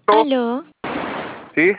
¿Aló? ¿Sí?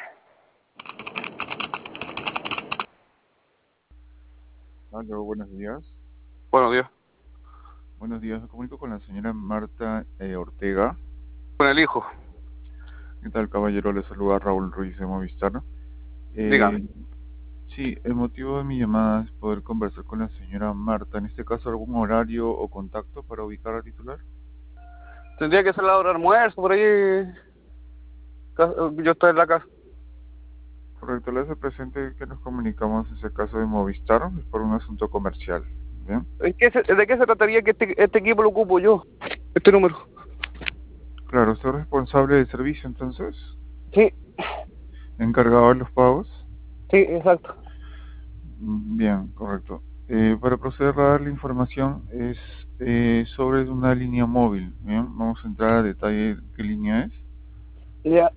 Aló, buenos días. Buenos días. Buenos días, me comunico con la señora Marta Ortega. Con el hijo. ¿Qué tal, caballero? Le saluda Raúl Ruiz de Movistar. Dígame. Sí, el motivo de mi llamada es poder conversar con la señora Marta. En este caso, ¿algún horario o contacto para ubicar al titular? Tendría que ser la hora de almuerzo, por ahí. Yo estoy en la casa. Correcto, le hace presente que nos comunicamos en ese caso de Movistar, es por un asunto comercial. ¿Bien? ¿De qué se trataría que este equipo lo ocupo yo? Este número. Claro, ¿usted es responsable del servicio entonces? Sí, ¿Encargado de los pagos? sí, exacto. Bien, correcto. Para proceder a dar la información es sobre una línea móvil. Bien, vamos a entrar a detalle de qué línea es. Ya,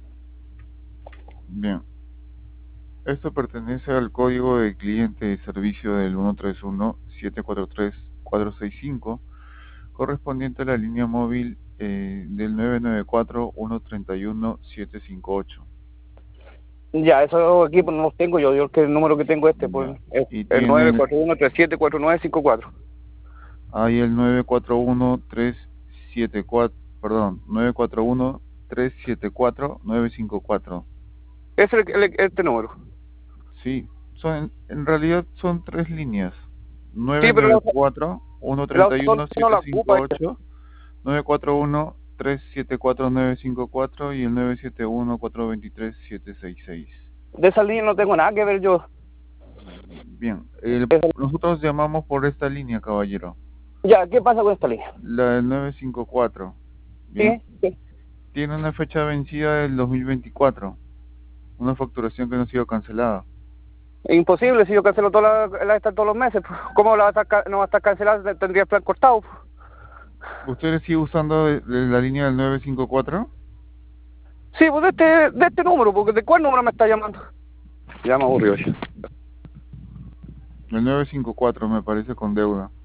Bien, esto pertenece al código de cliente de servicio del 131-743-465, correspondiente a la línea móvil del 994-131-758. ya, esos equipos no los tengo yo. Yo el número que tengo pues, Ya. es Y el tiene 941-374954. ahí el 941-374, perdón, 941-374-954. Ese es este número. Sí, en realidad son tres líneas. Sí, pero la otra no la ocupa ella. 994-131-758, 941-374-954 y el 971-423-766. De esa línea no tengo nada que ver yo. Bien, nosotros llamamos por esta línea, caballero, Ya, ¿qué pasa con esta línea? la del 954. Bien. Sí, sí. Tiene una fecha vencida del 2024, una facturación que no ha sido cancelada. Imposible, si yo cancelo esta todos los meses, pues, ¿cómo no va a estar cancelada? Tendría el plan cortado. ¿Usted sigue usando de la línea del 954? Sí, pues de este número, porque ¿de cuál número me está llamando? Ya me aburrió. El 954 me parece con deuda.